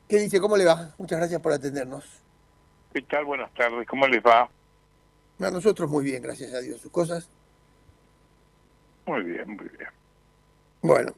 ¿Qué dice? ¿Cómo le va? Muchas gracias por atendernos. ¿Qué tal? Buenas tardes, ¿cómo les va? A nosotros muy bien, gracias a Dios. ¿Sus cosas? Muy bien, muy bien. Bueno,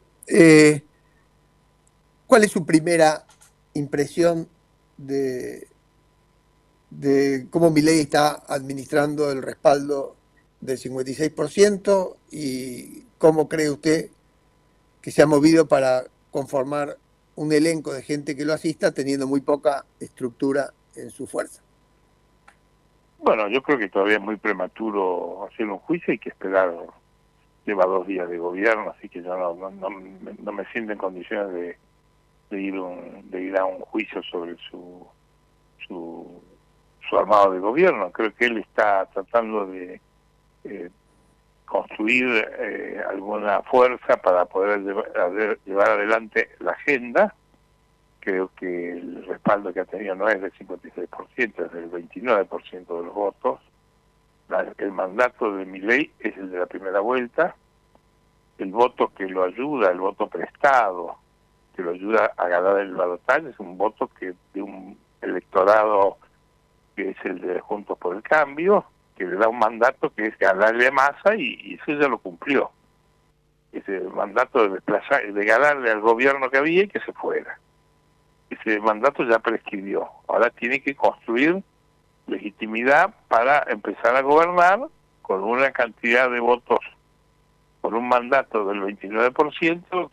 ¿cuál es su primera impresión de, de cómo Milei está administrando el respaldo del 56% y cómo cree usted que se ha movido para conformar un elenco de gente que lo asista teniendo muy poca estructura en su fuerza? Bueno, yo creo que todavía es muy prematuro hacer un juicio, hay que esperar, lleva 2 días de gobierno, así que yo no me siento en condiciones de ir a un juicio sobre su, su armado de gobierno. Creo que él está tratando de eh, construir alguna fuerza para poder llevar adelante la agenda. Creo que el respaldo que ha tenido no es del 56%, es del 29% de los votos. El mandato de Milei es el de la primera vuelta. El voto que lo ayuda, el voto prestado, que lo ayuda a ganar el balotaje, es un voto que de un electorado que es el de Juntos por el Cambio, que le da un mandato que es ganarle a Massa y eso ya lo cumplió. Ese mandato de desplazar, de ganarle al gobierno que había y que se fuera. Ese mandato ya prescribió. Ahora tiene que construir legitimidad para empezar a gobernar con una cantidad de votos, con un mandato del 29%,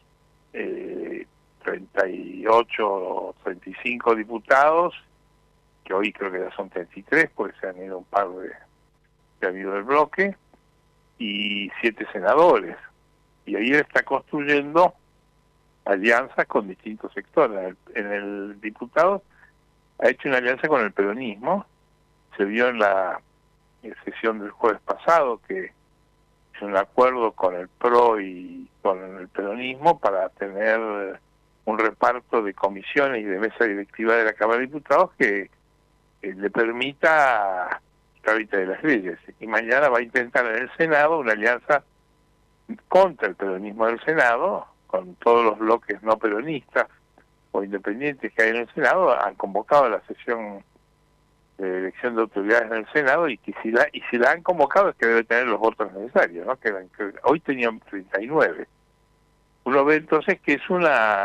38 o 35 diputados, que hoy creo que ya son 33, porque se han ido un par de, que ha habido del bloque, y 7 senadores. Y ahí él está construyendo alianzas con distintos sectores. En el diputado ha hecho una alianza con el peronismo. Se vio en la sesión del jueves pasado que hizo un acuerdo con el PRO y con el peronismo para tener un reparto de comisiones y de mesa directiva de la Cámara de Diputados que le permita trámite de las leyes. Y mañana va a intentar en el Senado una alianza contra el peronismo del Senado, con todos los bloques no peronistas o independientes que hay en el Senado. Han convocado a la sesión de elección de autoridades en el Senado y que si la han convocado es que debe tener los votos necesarios, ¿no? Que hoy tenían 39. Uno ve entonces que es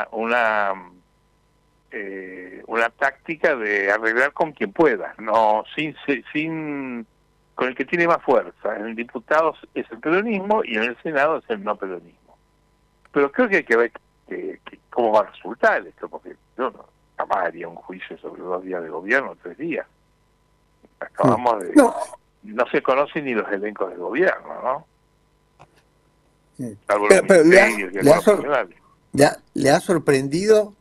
una táctica de arreglar con quien pueda, no sin con el que tiene más fuerza. En el diputado es el peronismo y en el Senado es el no peronismo. Pero creo que hay que ver cómo va a resultar esto, porque yo jamás haría un juicio sobre 2 días de gobierno, 3 días. Mm. Acabamos de... No, No se conocen ni los elencos de gobierno, ¿no? mm. Salvo los pero ministerios y algunos funcionarios. le ha sorprendido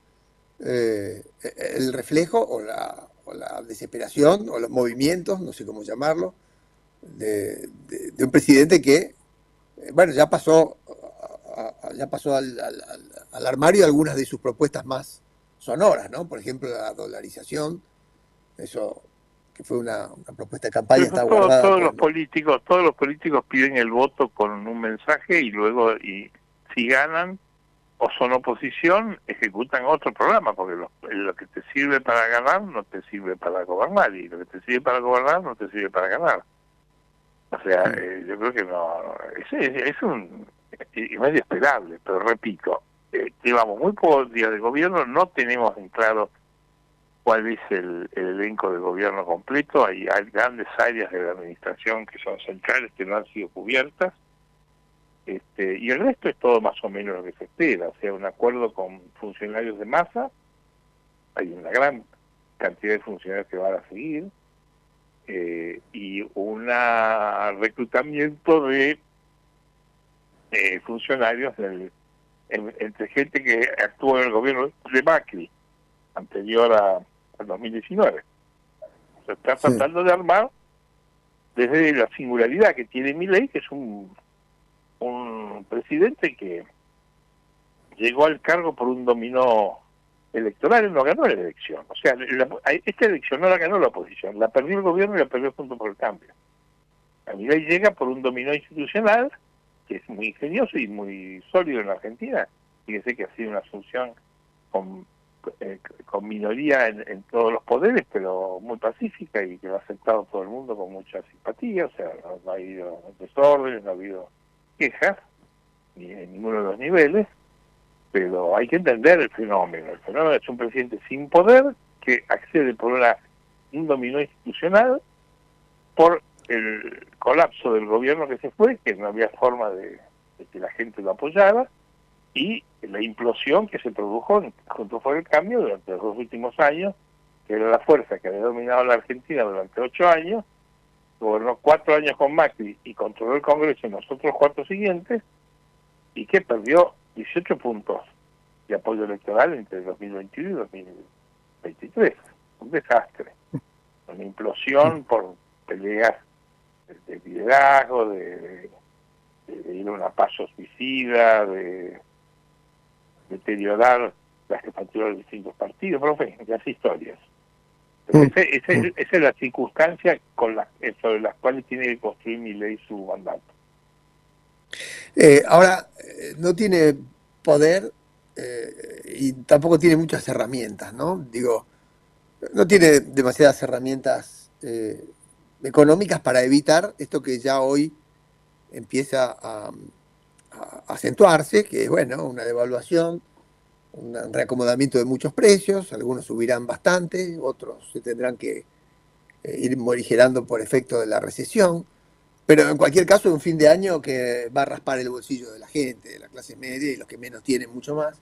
el reflejo o la desesperación o los movimientos, no sé cómo llamarlo, de un presidente que, bueno, ya pasó al armario algunas de sus propuestas más sonoras, ¿no? Por ejemplo, la dolarización, eso que fue una propuesta de campaña, Pero eso está guardada cuando... todos los políticos piden el voto con un mensaje y luego, y si ganan o son oposición, ejecutan otro programa, porque lo que te sirve para ganar no te sirve para gobernar, y lo que te sirve para gobernar no te sirve para ganar. O sea, Mm. yo creo que no, es un es medio esperable, pero repito, llevamos muy pocos días de gobierno, no tenemos en claro cuál es el elenco de gobierno completo. Hay grandes áreas de la administración que son centrales que no han sido cubiertas, y el resto es todo más o menos lo que se espera. O sea, un acuerdo con funcionarios de masa, hay una gran cantidad de funcionarios que van a seguir, y un reclutamiento de funcionarios entre gente que actuó en el gobierno de Macri, anterior al 2019. Se está Sí. tratando de armar desde la singularidad que tiene Milei, que es un presidente que llegó al cargo por un dominó electoral. Él no ganó la elección. O sea, esta elección no la ganó la oposición, la perdió el gobierno y la perdió Juntos por el Cambio. A Milei llega por un dominó institucional, que es muy ingenioso y muy sólido en la Argentina. Fíjese que ha sido una asunción con con minoría en todos los poderes, pero muy pacífica y que lo ha aceptado todo el mundo con mucha simpatía. O sea, no ha habido desórdenes, no ha habido quejas, ni en ninguno de los niveles, pero hay que entender el fenómeno. El fenómeno es un presidente sin poder que accede por un dominó institucional, por el colapso del gobierno que se fue, que no había forma de que la gente lo apoyara, y la implosión que se produjo junto con el cambio durante los 2 últimos años, que era la fuerza que había dominado la Argentina durante 8 años, gobernó 4 años con Macri y controló el Congreso en los otros 4 siguientes, y que perdió 18 puntos de apoyo electoral entre 2021 y 2023. Un desastre. Una implosión por peleas de liderazgo, de ir a una paz suicida, de deteriorar la jefatura de distintos partidos, pero en fin, las historias. Esa es la circunstancia sobre las cuales tiene que construir Milei su mandato. Ahora, no tiene poder y tampoco tiene muchas herramientas, ¿no? Digo, no tiene demasiadas herramientas económicas para evitar esto que ya hoy empieza a acentuarse, que es, bueno, una devaluación, un reacomodamiento de muchos precios, algunos subirán bastante, otros se tendrán que ir morigerando por efecto de la recesión, pero en cualquier caso es un fin de año que va a raspar el bolsillo de la gente, de la clase media y los que menos tienen mucho más.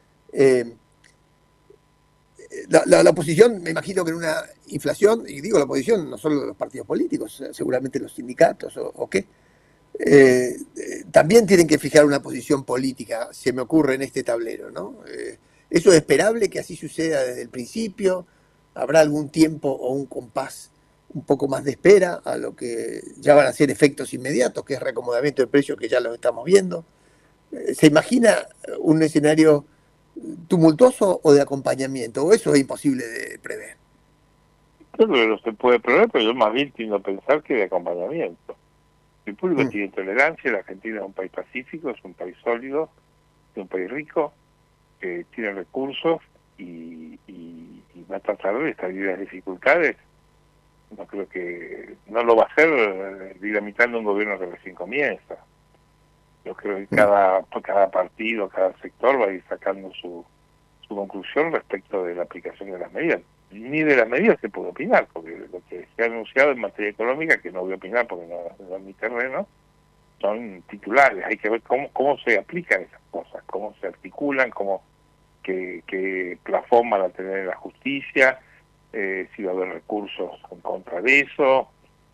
La oposición, me imagino que en una inflación, y digo la oposición, no solo los partidos políticos, seguramente los sindicatos o qué, también tienen que fijar una posición política, se me ocurre en este tablero, ¿no? ¿Eso es esperable que así suceda desde el principio? ¿Habrá algún tiempo o un compás un poco más de espera a lo que ya van a ser efectos inmediatos, que es reacomodamiento de precios que ya lo estamos viendo? ¿Se imagina un escenario tumultuoso o de acompañamiento? ¿O eso es imposible de prever? Creo que no se puede prever, pero yo más bien tiendo a pensar que de acompañamiento. El público tiene tolerancia, la Argentina es un país pacífico, es un país sólido, es un país rico, que tiene recursos y va a tratar de salir de las dificultades. No creo que no lo va a hacer dinamitando un gobierno que recién comienza. Yo creo que cada partido, cada sector va a ir sacando su conclusión respecto de la aplicación de las medidas. Ni de las medidas se puede opinar, porque lo que se ha anunciado en materia económica, que no voy a opinar porque no es mi terreno, son titulares. Hay que ver cómo se aplican esas cosas, cómo se articulan, qué plafón van a tener en la justicia, si va a haber recursos en contra de eso,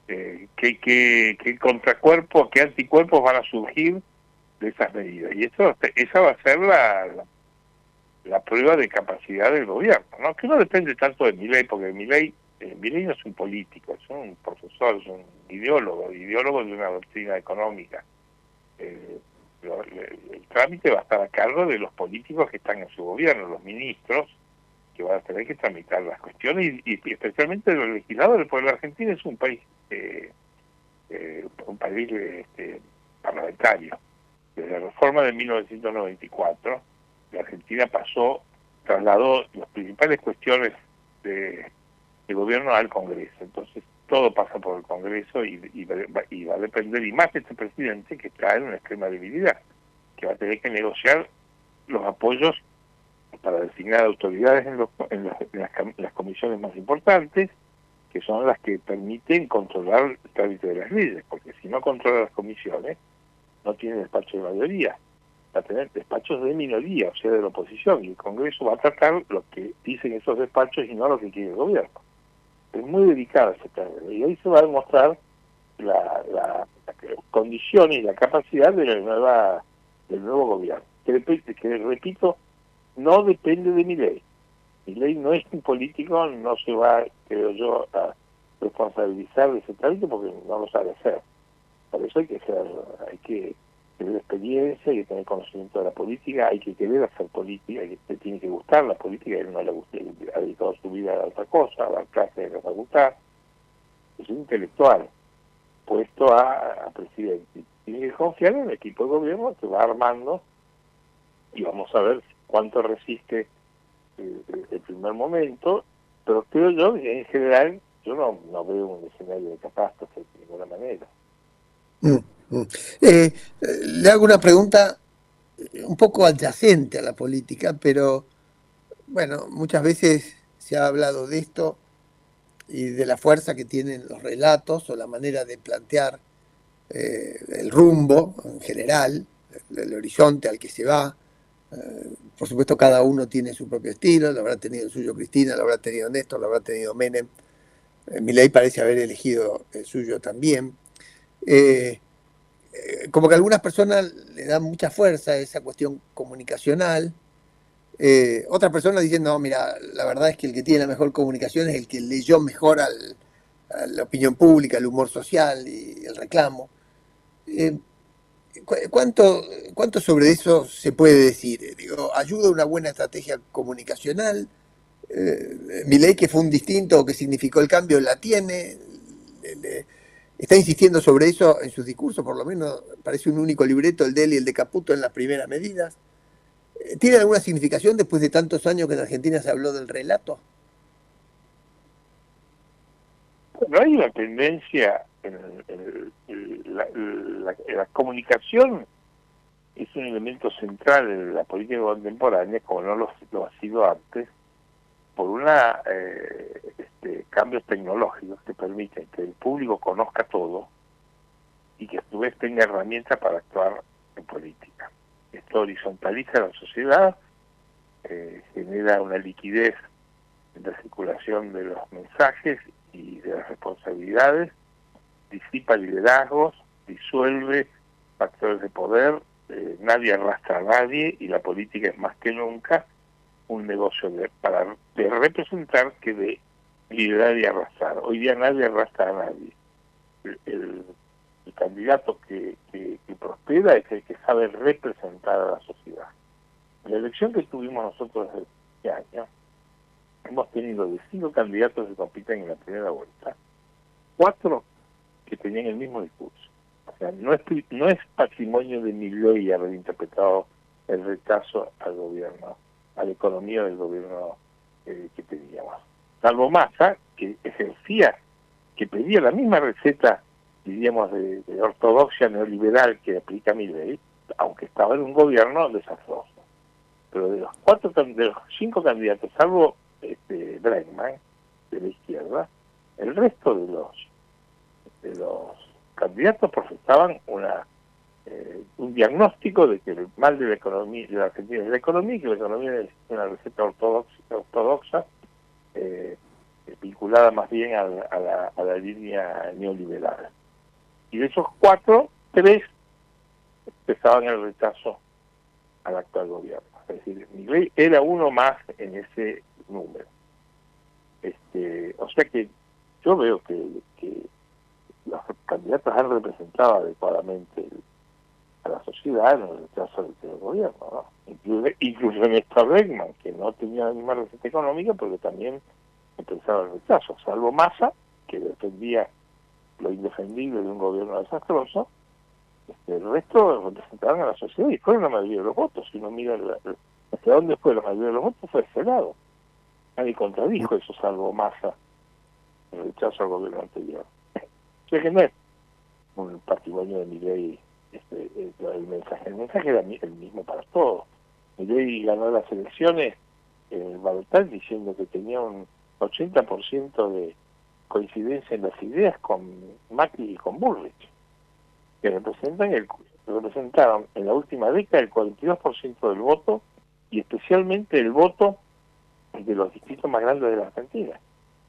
qué contracuerpos, qué anticuerpos van a surgir de esas medidas. Y esa va a ser la prueba de capacidad del gobierno, ¿no? Que no depende tanto de Milei, porque Milei no es un político, es un profesor, es un ideólogo de una doctrina económica. El trámite va a estar a cargo de los políticos que están en su gobierno, los ministros, que van a tener que tramitar las cuestiones, y especialmente los legisladores, porque la Argentina es un país parlamentario. Desde la reforma de 1994, la Argentina trasladó las principales cuestiones de gobierno al Congreso. Entonces todo pasa por el Congreso y va a depender, y más este presidente que está en una extrema debilidad, que va a tener que negociar los apoyos para designar autoridades en las comisiones más importantes, que son las que permiten controlar el trámite de las leyes, porque si no controla las comisiones, no tiene despacho de mayoría, va a tener despachos de minoría, o sea, de la oposición, y el Congreso va a tratar lo que dicen esos despachos y no lo que quiere el gobierno. Es muy delicado ese tema, y ahí se va a demostrar las condiciones y la capacidad del nuevo gobierno, que repito, no depende de Milei. Milei no es un político, no se va, creo yo, a responsabilizar de ese trámite porque no lo sabe hacer. Por eso hay que tener experiencia, hay que tener conocimiento de la política, hay que querer hacer política, te tiene que gustar la política, él no le gusta, ha dedicado su vida a otra cosa, a dar clases en la facultad. Es un intelectual puesto a presidente. Tiene que confiar en el equipo de gobierno que va armando, y vamos a ver cuánto resiste el primer momento, pero creo yo que en general yo no veo un escenario de catástrofe de ninguna manera. Mm, mm. Le hago una pregunta un poco adyacente a la política, pero bueno, muchas veces se ha hablado de esto y de la fuerza que tienen los relatos o la manera de plantear el rumbo en general, el horizonte al que se va. Por supuesto, cada uno tiene su propio estilo, lo habrá tenido el suyo Cristina, lo habrá tenido Néstor, lo habrá tenido Menem. Milei parece haber elegido el suyo también. Eh, Como que algunas personas le dan mucha fuerza a esa cuestión comunicacional. Otras personas dicen, no, mira, la verdad es que el que tiene la mejor comunicación es el que leyó mejor a la opinión pública, el humor social y el reclamo. Eh, ¿Cuánto, ¿Cuánto sobre eso se puede decir? Digo, ¿ayuda una buena estrategia comunicacional? Milei, que fue un distinto o que significó el cambio, la tiene. Está insistiendo sobre eso en sus discursos, por lo menos parece un único libreto, el de él y el de Caputo en las primeras medidas. ¿Tiene alguna significación después de tantos años que en Argentina se habló del relato? No hay una tendencia la comunicación es un elemento central en la política contemporánea, como no lo ha sido antes, por una cambios tecnológicos que permiten que el público conozca todo y que a su vez tenga herramientas para actuar en política. Esto horizontaliza la sociedad, genera una liquidez en la circulación de los mensajes y de las responsabilidades, disipa liderazgos, disuelve factores de poder, nadie arrastra a nadie y la política es más que nunca un negocio de representar que de liderar y arrastrar. Hoy día nadie arrastra a nadie. El candidato que prospera es el que sabe representar a la sociedad. En la elección que tuvimos nosotros este año, hemos tenido de 5 candidatos que compiten en la primera vuelta, 4 que tenían el mismo discurso. O sea, no es patrimonio de Milei haber interpretado el rechazo al gobierno, a la economía del gobierno que teníamos. Salvo Massa, que ejercía, que pedía la misma receta, diríamos, de ortodoxia neoliberal que aplica Milei, aunque estaba en un gobierno desastroso. Pero de los 5 candidatos, salvo Bregman, de la izquierda, el resto de los candidatos profesaban un diagnóstico de que el mal de la economía de la Argentina es la economía y que la economía es una receta ortodoxa vinculada más bien a la línea neoliberal. Y de esos 4, 3 empezaban el rechazo al actual gobierno. Es decir, Milei era uno más en ese número. O sea que yo veo que los candidatos han representado adecuadamente a la sociedad en el rechazo del gobierno, ¿no? Incluso Néstor Bregman, que no tenía la misma receta económica, porque también empezaba el rechazo, salvo Massa, que defendía lo indefendible de un gobierno desastroso. El resto representaban a la sociedad y fueron la mayoría de los votos. Si uno mira hacia dónde fue la mayoría de los votos, fue ese lado. Nadie contradijo eso, salvo Massa, el rechazo al gobierno anterior. O sea que no es un patrimonio de Milei el mensaje. El mensaje era el mismo para todos. Milei ganó las elecciones en Balotaje diciendo que tenía un 80% de coincidencia en las ideas con Macri y con Bullrich, que representaron en la última década el 42% del voto y especialmente el voto de los distritos más grandes de la Argentina,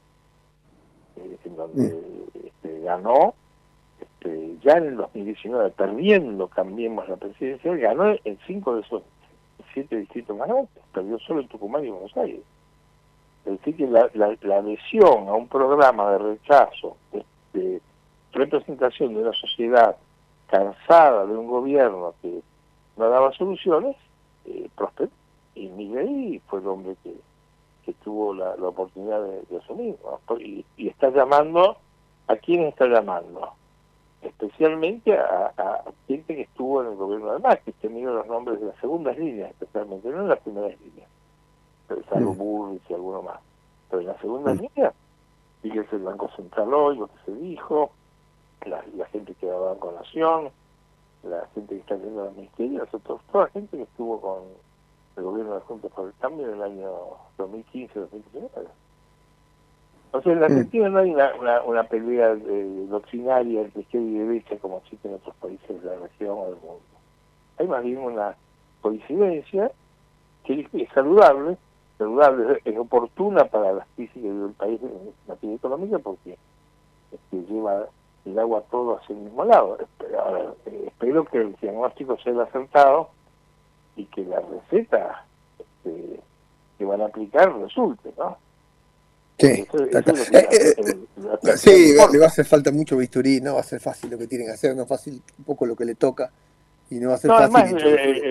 en donde ganó ya en el 2019, perdiendo Cambiemos la presidencia, ganó en 5 de esos 7 distritos más grandes, perdió solo en Tucumán y Buenos Aires. Es decir, que la adhesión a un programa de rechazo, de representación de una sociedad cansada de un gobierno que no daba soluciones, prosperó. Y Milei fue el hombre que tuvo la oportunidad de asumir, ¿no? Y está llamando, ¿a quién está llamando? Especialmente a gente que estuvo en el gobierno de Macri, que mira los nombres de las segundas líneas, especialmente, no en las primeras líneas. salvo Burris y alguno más. Pero en la segunda línea, fíjese el Banco Central hoy, lo que se dijo, la gente que va a con Nación, la gente que está yendo a los ministerios, toda la gente que estuvo con el gobierno de Juntos por el Cambio en el año 2015-2019. O sea, en la Argentina no hay una pelea doctrinaria entre izquierda y derecha como existe en otros países de la región o del mundo. Hay más bien una coincidencia que es saludable, es oportuna para las crisis que vive el país en materia económica porque lleva el agua todo hacia el mismo lado. Ahora, espero que el diagnóstico sea el acertado y que la receta que van a aplicar resulte, ¿no? Sí, sí, le va a hacer falta mucho bisturí, no va a ser fácil lo que tienen que hacer, no es fácil un poco lo que le toca y no va a ser fácil. Además,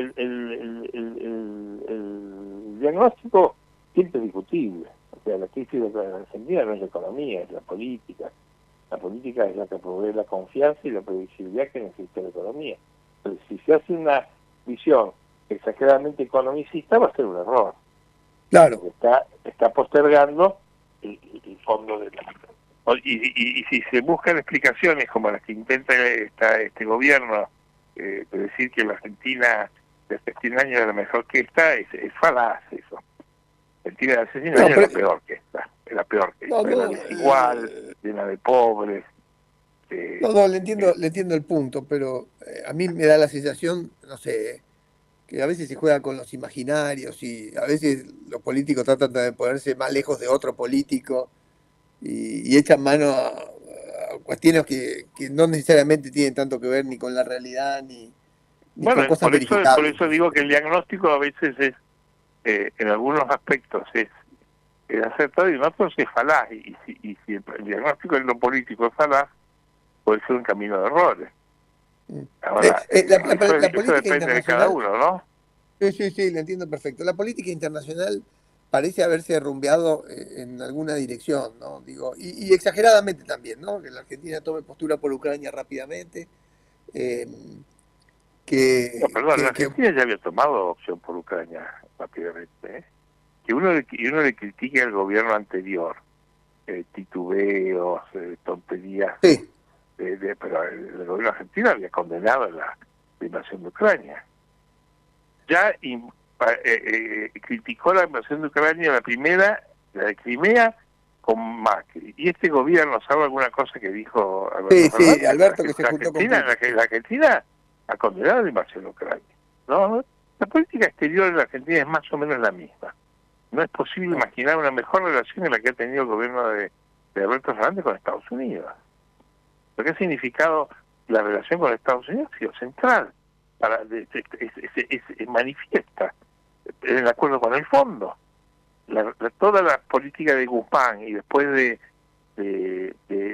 el diagnóstico siempre es discutible. O sea, la crisis de la Argentina no es la economía, es la política. La política es la que provee la confianza y la previsibilidad que necesita la economía. Entonces, si se hace una visión exageradamente economicista, va a ser un error. Claro. Está postergando el fondo de la... Y si se buscan explicaciones como las que intenta este gobierno, decir que la Argentina de hace 100 años era mejor que esta, es falaz eso. Argentina de hace 100 años era peor que esta. Era peor que esta. Era desigual, llena de pobres. Le entiendo el punto, pero a mí me da la sensación, no sé, que a veces se juega con los imaginarios y a veces los políticos tratan de ponerse más lejos de otro político y echan mano a cuestiones que no necesariamente tienen tanto que ver ni con la realidad ni con cosas verificables. Por eso digo que el diagnóstico a veces es, en algunos aspectos es acertado y en otros es falaz. Y si el diagnóstico en lo político es falaz, puede ser un camino de errores. Ahora, la política eso depende de cada uno, ¿no? Sí, lo entiendo perfecto. La política internacional parece haberse rumbeado en alguna dirección, ¿no? Digo, y exageradamente también, ¿no? Que la Argentina tome postura por Ucrania rápidamente. La Argentina ya había tomado opción por Ucrania rápidamente. Que uno le critique al gobierno anterior, titubeos, tonterías. Sí. Pero el gobierno argentino había condenado la invasión de Ucrania. Ya criticó la invasión de Ucrania, la primera, la de Crimea, con Macri. Y este gobierno, ¿sabe alguna cosa que dijo Alberto Fernández? Sí, Alberto que se juntó con la Argentina ha condenado la invasión de Ucrania. No, la política exterior de la Argentina es más o menos la misma. No es posible imaginar una mejor relación que la que ha tenido el gobierno de Alberto Fernández con Estados Unidos. Lo que ha significado la relación con Estados Unidos ha sido central. Manifiesta en el acuerdo con el fondo. Toda la política de Guzmán y después de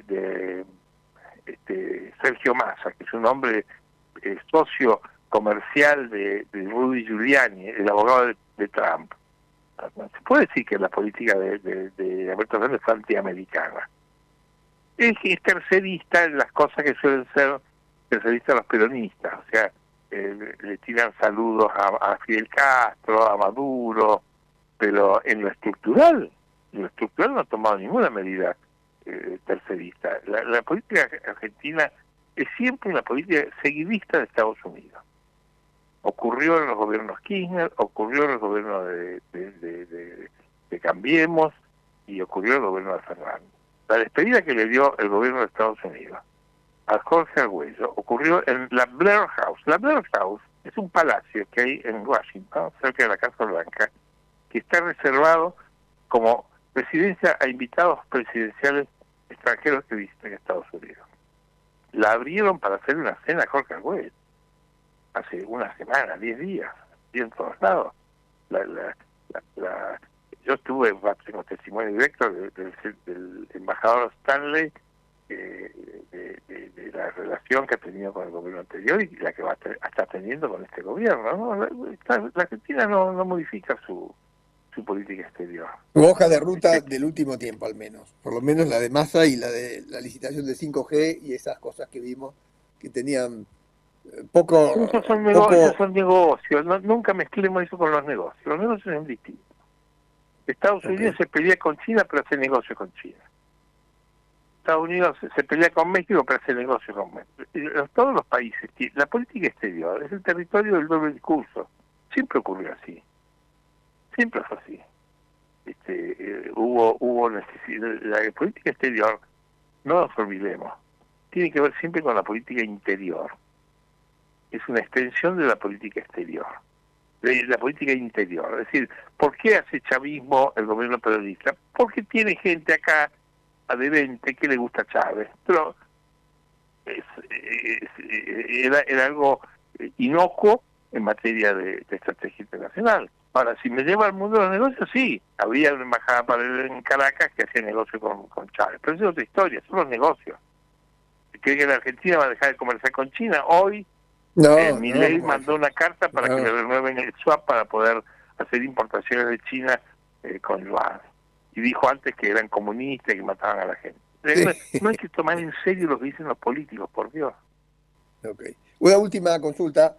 Sergio Massa, que es un hombre socio comercial de Rudy Giuliani, el abogado de Trump. Se puede decir que la política de Alberto Fernández es antiamericana. Es tercerista en las cosas que suelen ser terceristas los peronistas, o sea, le tiran saludos a Fidel Castro, a Maduro, pero en lo estructural no ha tomado ninguna medida tercerista. La política argentina es siempre una política seguidista de Estados Unidos. Ocurrió en los gobiernos Kirchner, ocurrió en los gobiernos de Cambiemos y ocurrió en el gobierno de Fernández. La despedida que le dio el gobierno de Estados Unidos a Jorge Argüello ocurrió en la Blair House. La Blair House es un palacio que hay en Washington, cerca de la Casa Blanca, que está reservado como residencia a invitados presidenciales extranjeros que visitan Estados Unidos. La abrieron para hacer una cena a Jorge Argüello hace una semana, 10 días, y en todos lados. Yo tengo testimonio directo del embajador Stanley de la relación que ha tenido con el gobierno anterior y la que va a estar teniendo con este gobierno, ¿no? La Argentina no modifica su política exterior. Su hoja de ruta del último tiempo, al menos. Por lo menos la de Massa y la de la licitación de 5G y esas cosas que vimos que tenían poco... Esos son negocios, nunca mezclemos eso con los negocios. Los negocios son distintos. Estados Unidos se pelea con China pero hace negocio con China. Estados Unidos se pelea con México para hacer negocio con México. Todos los países, la política exterior es el territorio del doble discurso. Siempre ocurrió así. Siempre fue así. Hubo necesidad. La política exterior, no nos olvidemos, tiene que ver siempre con la política interior. Es una extensión de la política exterior. De la política interior. Es decir, ¿por qué hace chavismo el gobierno peronista? Porque tiene gente acá adherente que le gusta a Chávez, pero era algo inocuo en materia de estrategia internacional. Ahora, si me lleva al mundo de los negocios, sí, había una embajada en Caracas que hacía negocio con Chávez, pero eso es otra historia, son los negocios. ¿Cree que la Argentina va a dejar de comerciar con China? Hoy Milei mandó una carta para que le renueven el swap para poder hacer importaciones de China con yuan. Y dijo antes que eran comunistas y que mataban a la gente. No hay que tomar en serio lo que dicen los políticos, por Dios. Okay. Una última consulta.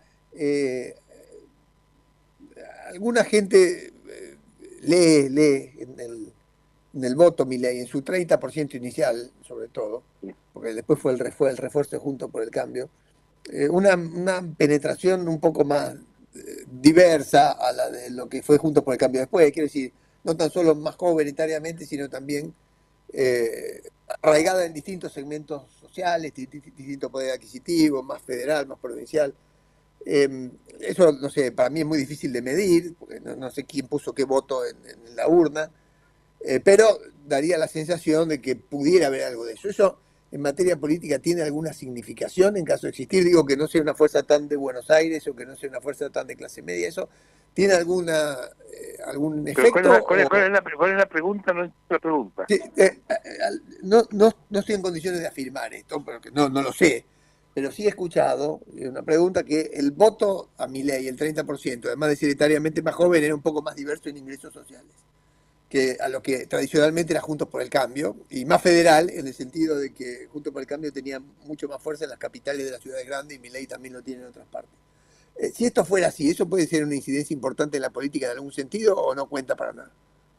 Alguna gente lee en el voto Milei, en su 30% inicial, sobre todo, porque después fue el refuerzo junto por el cambio, una penetración un poco más diversa a la de lo que fue junto por el cambio después. Quiero decir, no tan solo más joven etariamente, sino también arraigada en distintos segmentos sociales, distinto poder adquisitivo, más federal, más provincial. Eso, no sé, para mí es muy difícil de medir, porque no sé quién puso qué voto en la urna, pero daría la sensación de que pudiera haber algo de eso. ¿Eso en materia política tiene alguna significación en caso de existir? Digo, que no sea una fuerza tan de Buenos Aires o que no sea una fuerza tan de clase media. ¿Eso tiene algún efecto? ¿Cuál es la pregunta? No es la pregunta. Sí, no estoy en condiciones de afirmar esto, porque no lo sé, pero sí he escuchado una pregunta que el voto a Milei, el 30%, además de ser etariamente más joven, era un poco más diverso en ingresos sociales que a lo que tradicionalmente era Juntos por el Cambio, y más federal en el sentido de que Juntos por el Cambio tenía mucho más fuerza en las capitales de las ciudades grandes y Milei también lo tiene en otras partes. Si esto fuera así, ¿eso puede ser una incidencia importante en la política en algún sentido o no cuenta para nada?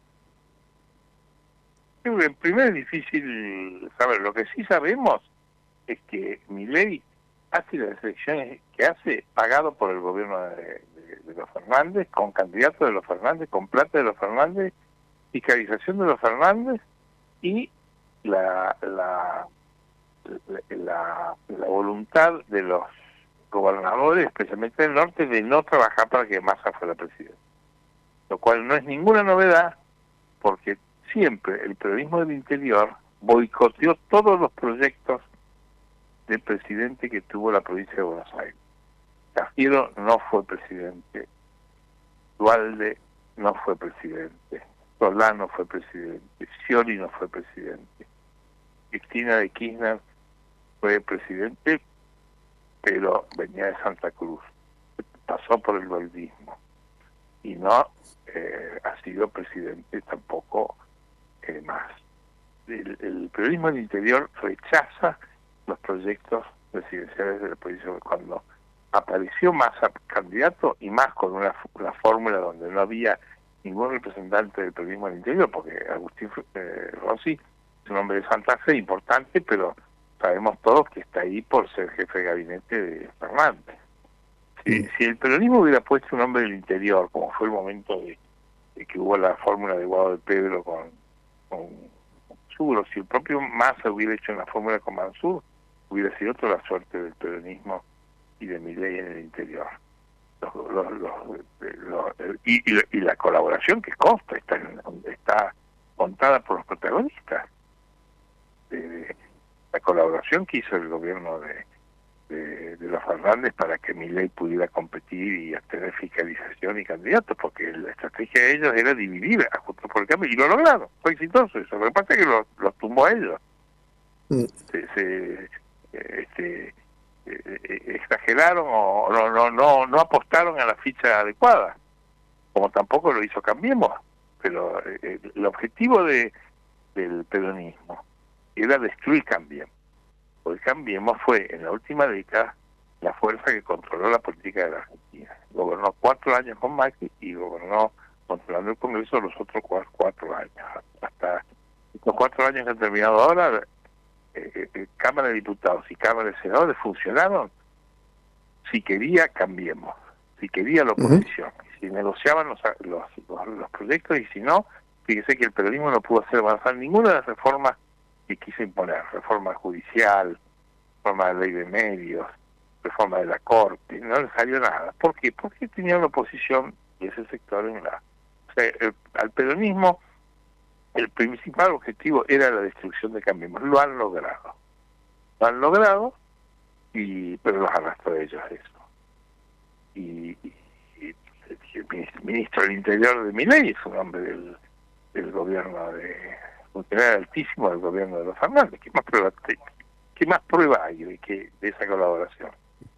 Primero es difícil saber. Lo que sí sabemos es que Milei hace las elecciones que hace pagado por el gobierno de los Fernández, con candidatos de los Fernández, con plata de los Fernández, fiscalización de los Fernández y la voluntad de los gobernadores, especialmente del norte, de no trabajar para que Massa fuera presidente. Lo cual no es ninguna novedad, porque siempre el peronismo del interior boicoteó todos los proyectos del presidente que tuvo la provincia de Buenos Aires. Cafiero no fue presidente, Duhalde no fue presidente, Solano fue presidente, Scioli no fue presidente, Cristina de Kirchner fue presidente, pero venía de Santa Cruz, pasó por el dualdismo y no ha sido presidente tampoco más. El periodismo del interior rechaza los proyectos presidenciales de la provincia. Cuando apareció Massa candidato, y más con una fórmula donde no había ningún representante del periodismo del interior, porque Agustín Rossi es un hombre de Santa Fe importante, pero sabemos todos que está ahí por ser jefe de gabinete de Fernández. Si el peronismo hubiera puesto un hombre del interior, como fue el momento de que hubo la fórmula de Guado de Pedro con Mansur, si el propio Massa hubiera hecho una fórmula con Mansur, hubiera sido otra la suerte del peronismo y de Milei en el interior. Y la colaboración que consta está contada por los protagonistas. La colaboración que hizo el gobierno de los Fernández para que Milei pudiera competir y obtener fiscalización y candidatos, porque la estrategia de ellos era dividir a Juntos por el Cambio, y lo lograron, fue exitoso eso. Lo que pasa es que los tumbó a ellos. Exageraron o no apostaron a la ficha adecuada, como tampoco lo hizo Cambiemos, pero el objetivo del peronismo era destruir Cambiemos, porque Cambiemos fue en la última década la fuerza que controló la política de la Argentina. Gobernó 4 años con Macri y gobernó controlando el Congreso los otros 4 años. Hasta los 4 años que han terminado ahora, Cámara de Diputados y Cámara de Senadores funcionaron. Si quería, Cambiemos. Si quería, la oposición. Si negociaban los proyectos, y si no, fíjese que el peronismo no pudo hacer avanzar ninguna de las reformas que quiso imponer. Reforma judicial, reforma de la ley de medios, reforma de la Corte. No le salió nada. ¿Por qué? Porque tenía una oposición y ese sector en la... O sea, al peronismo el principal objetivo era la destrucción de Cambiemos. Lo han logrado. Pero los arrastró a ellos eso. Y el ministro del Interior de Milei es un hombre del gobierno funcionario altísimo del gobierno de los Fernández. ¿Qué más prueba hay de esa colaboración?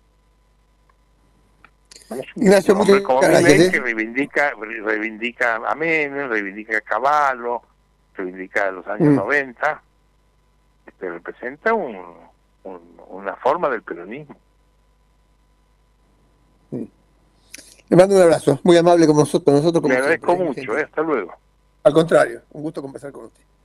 Ignacio, un hombre como Milei que reivindica a Menem, reivindica a Cavallo, reivindica a los años 90, representa una forma del peronismo. Le mando un abrazo, muy amable con nosotros. Le agradezco mucho, hasta luego. Al contrario, un gusto conversar con usted.